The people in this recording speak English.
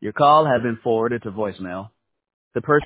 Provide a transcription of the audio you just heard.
Your call has been forwarded to voicemail. The person